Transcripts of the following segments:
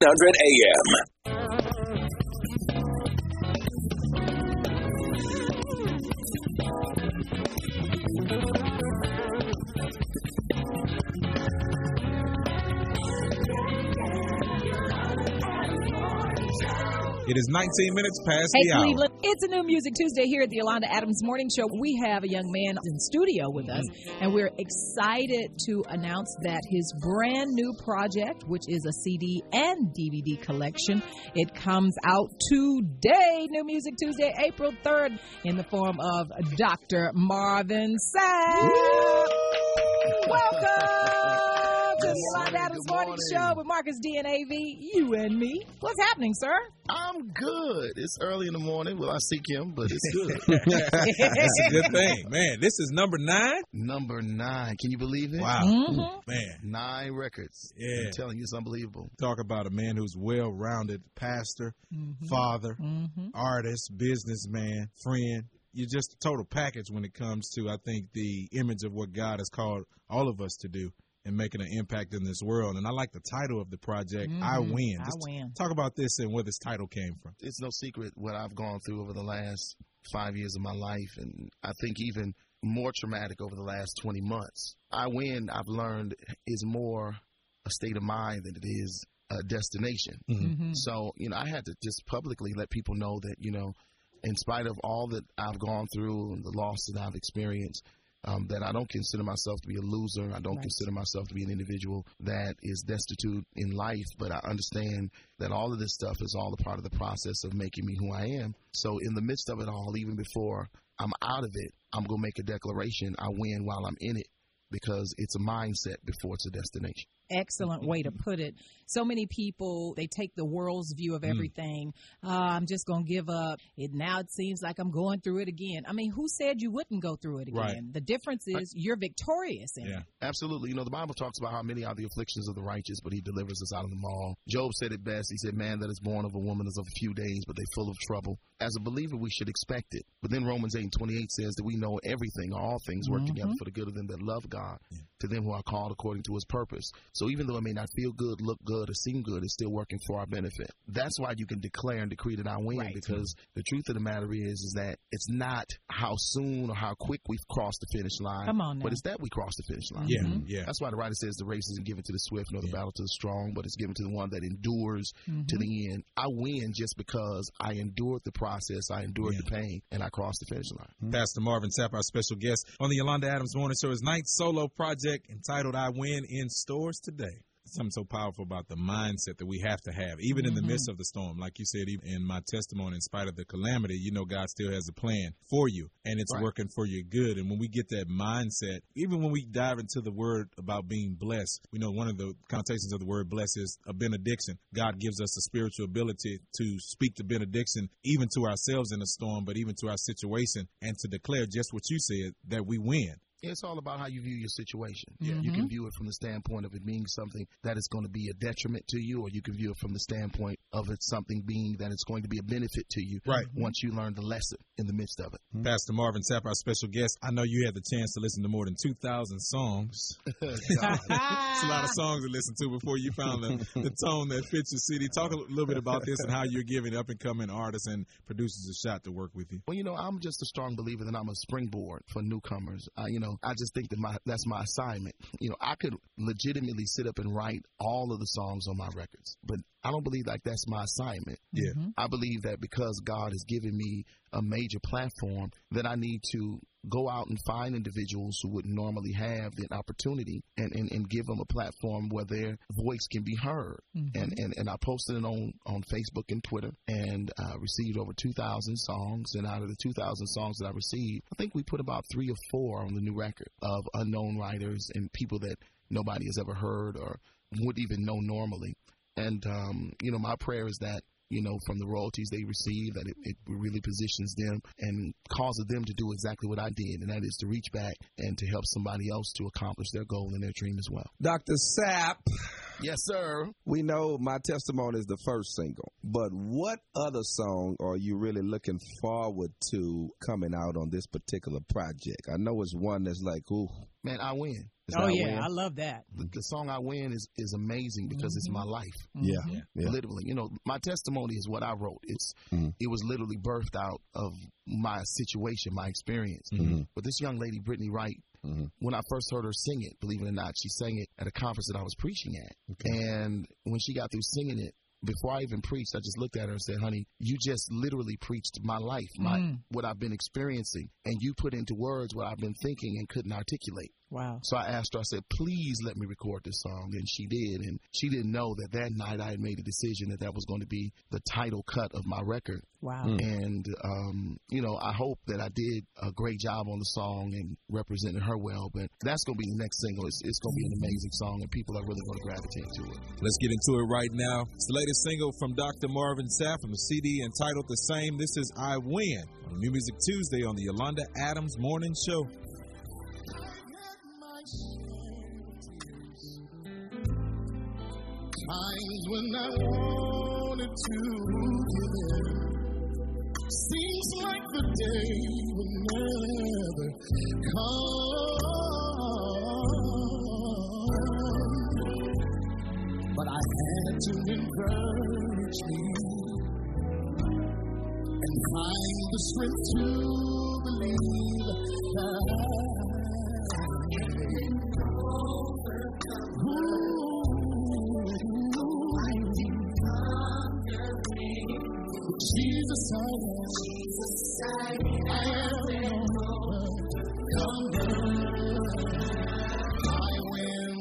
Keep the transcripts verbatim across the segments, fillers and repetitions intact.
hundred A M. It is nineteen minutes past hey, the hour. Cleveland, it's a New Music Tuesday here at the Yolanda Adams Morning Show. We have a young man in studio with us, and we're excited to announce that his brand new project, which is a C D and D V D collection, it comes out today, New Music Tuesday, April third, in the form of Doctor Marvin Sapp. Welcome to the Yolanda Adams Morning Show with Marcus D and A V, you and me. What's happening, sir? I'm good. It's early in the morning. Well, I seek him, but it's good. That's a good thing. Man, this is number nine? Number nine. Can you believe it? Wow. Mm-hmm. Man. Nine records. Yeah. I'm telling you, it's unbelievable. Talk about a man who's well-rounded, pastor, Mm-hmm. father, Mm-hmm. artist, businessman, friend. You're just a total package when it comes to, I think, the image of what God has called all of us to do and making an impact in this world. And I like the title of the project, Mm-hmm. I Win. I Just Win. Talk about this and where this title came from. It's no secret what I've gone through over the last five years of my life, and I think even more traumatic over the last twenty months. I Win, I've learned, is more a state of mind than it is a destination. Mm-hmm. So, you know, I had to just publicly let people know that, you know, in spite of all that I've gone through and the loss that I've experienced, Um, that I don't consider myself to be a loser. I don't right. consider myself to be an individual that is destitute in life, but I understand that all of this stuff is all a part of the process of making me who I am. So in the midst of it all, even before I'm out of it, I'm going to make a declaration. I win while I'm in it, because it's a mindset before it's a destination. Excellent way to put it. So many people, they take the world's view of everything. Uh, I'm just going to give up. It now it seems like I'm going through it again. I mean, who said you wouldn't go through it again? Right. The difference is you're victorious in Yeah. it. Absolutely. You know, the Bible talks about how many are the afflictions of the righteous, but he delivers us out of them all. Job said it best. He said, man that is born of a woman is of a few days, but they're full of trouble. As a believer, we should expect it. But then Romans eight and twenty-eight says that we know everything, all things work Mm-hmm. together for the good of them that love God, yeah. to them who are called according to his purpose. So even though it may not feel good, look good, or seem good, it's still working for our benefit. That's why you can declare and decree that I win, right. because the truth of the matter is, is that it's not how soon or how quick we've crossed the finish line, Come on now. but it's that we crossed the finish line. Yeah, Mm-hmm. yeah. That's why the writer says the race isn't given to the swift nor the Yeah. battle to the strong, but it's given to the one that endures Mm-hmm. to the end. I win just because I endured the process, I endured Yeah. the pain, and I crossed the finish line. Mm-hmm. Pastor Marvin Sapp, our special guest on the Yolanda Adams Morning Show. His ninth solo project entitled I Win, in stores today. Something so powerful about the mindset that we have to have, even in the midst of the storm. Like you said, even in my testimony, in spite of the calamity, you know God still has a plan for you, and it's Right. working for your good. And when we get that mindset, even when we dive into the word about being blessed, we know one of the connotations of the word blessed is a benediction. God gives us a spiritual ability to speak the benediction even to ourselves in a storm, but even to our situation, and to declare just what you said, that we win. It's all about how you view your situation. Yeah. You can view it from the standpoint of it being something that is going to be a detriment to you, or you can view it from the standpoint of it something being that it's going to be a benefit to you Right. once you learn the lesson in the midst of it. Mm-hmm. Pastor Marvin Sapp, our special guest. I know you had the chance to listen to more than two thousand songs. It's a lot of songs to listen to before you found the, the tone that fits your city. Talk a little bit about this and how you're giving up-and-coming artists and producers a shot to work with you. Well, you know, I'm just a strong believer that I'm a springboard for newcomers. Uh, you know, I just think that my that's my assignment. You know, I could legitimately sit up and write all of the songs on my records, but I don't believe like that's my assignment. Yeah. Mm-hmm. I believe that because God has given me a major platform, that I need to go out and find individuals who wouldn't normally have the opportunity, and, and, and give them a platform where their voice can be heard. Mm-hmm. And, and and I posted it on, on Facebook and Twitter, and uh, received over two thousand songs. And out of the two thousand songs that I received, I think we put about three or four on the new record of unknown writers and people that nobody has ever heard or would even know normally. And, um, you know, my prayer is that, you know, from the royalties they receive, that it, it really positions them and causes them to do exactly what I did, and that is to reach back and to help somebody else to accomplish their goal and their dream as well. Doctor Sapp. Yes, sir. We know My Testimony is the first single, but what other song are you really looking forward to coming out on this particular project? I know it's one that's like, ooh. Man, I Win. Oh, I yeah. Win. I love that. The, the song I Win is, is amazing because mm-hmm. it's my life. Yeah. Yeah. yeah. Literally. You know, my testimony is what I wrote. It's mm-hmm. It was literally birthed out of my situation, my experience. Mm-hmm. But this young lady, Brittany Wright, mm-hmm. when I first heard her sing it, believe it or not, she sang it at a conference that I was preaching at. Okay. And when she got through singing it, before I even preached, I just looked at her and said, honey, you just literally preached my life, my mm. what I've been experiencing, and you put into words what I've been thinking and couldn't articulate. Wow. So I asked her, I said, please let me record this song. And she did. And she didn't know that that night I had made a decision that that was going to be the title cut of my record. Wow. Mm. And, um, you know, I hope that I did a great job on the song and represented her well. But that's going to be the next single. It's, it's going to be an amazing song, and people are really going to gravitate to it. Let's get into it right now. It's the latest single from Doctor Marvin Sapp from the C D entitled The Same. This is I Win on New Music Tuesday on the Yolanda Adams Morning Show. Times when I wanted to give in, seems like the day will never come. But I had to encourage me and find the strength to believe that Jesus, I am. Jesus, I am. Come I win.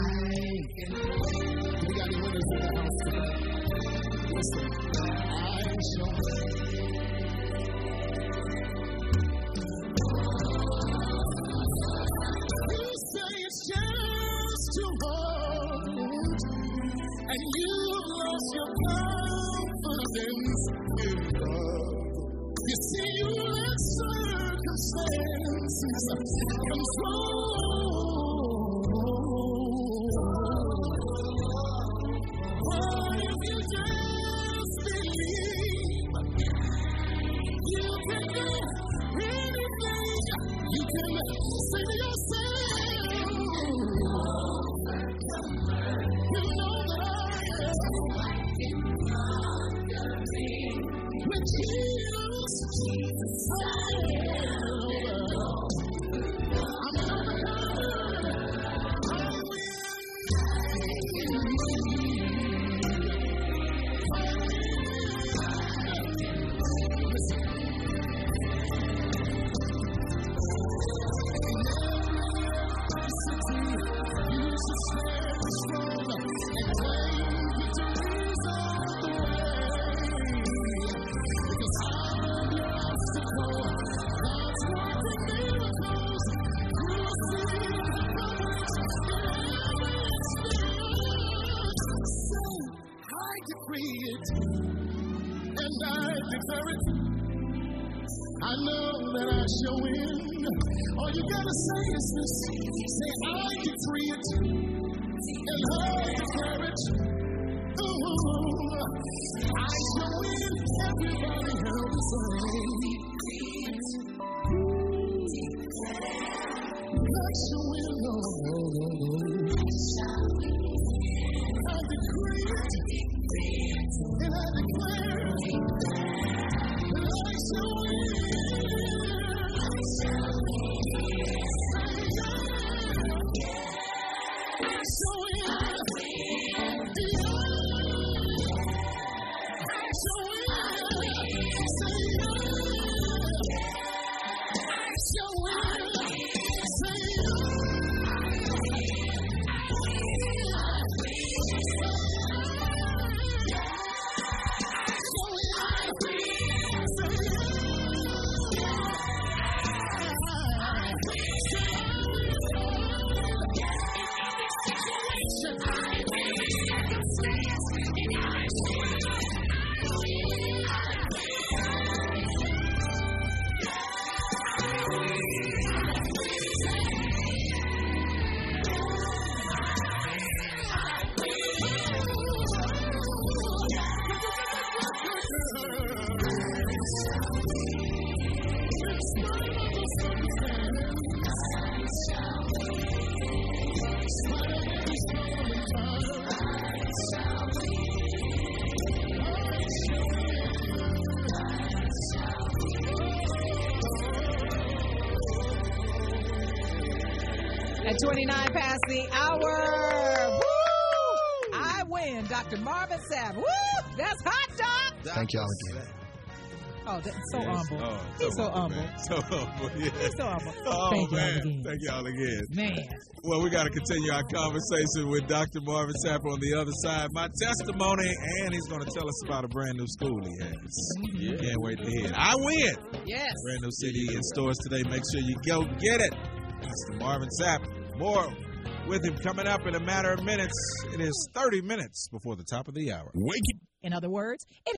We got any winners in the house tonight? Listen, I shall win. You say it's just too hard, and you've lost your confidence. You see, you let circumstances control. What if you just believe? You can do anything. You can say to yourself, you know that I am. With Jesus, Jesus, I am. I'm an overcomer. I win. I win. Listen. You should stand strong and claim victories all the way. And I declare it. I know that I shall win. All you gotta say is this. Say, I decree it. And I declare it. Ooh, I shall win. Everybody help me say. I shall win. Oh, oh, oh. I decree it. And I declare that I shall win. I shall win. I shall win. I shall win. Say I shall win. Say I At twenty-nine past the hour. Woo! I win, Doctor Marvin Sapp. Woo! That's hot, Doc. Thank y'all again. Oh, that's so Yes. humble. Oh, He's so humble. man. So humble. Yeah. He's so humble. Oh, Thank man. y'all again. Thank y'all again. Man. Well, we got to continue our conversation with Doctor Marvin Sapp on the other side. My testimony, and he's going to tell us about a brand new school he has. Mm-hmm. Can't wait to hear it. I win. Yes. Brand new C D in stores today. Make sure you go get it. Doctor Marvin Sapp. More with him coming up in a matter of minutes. It is thirty minutes before the top of the hour. In other words, it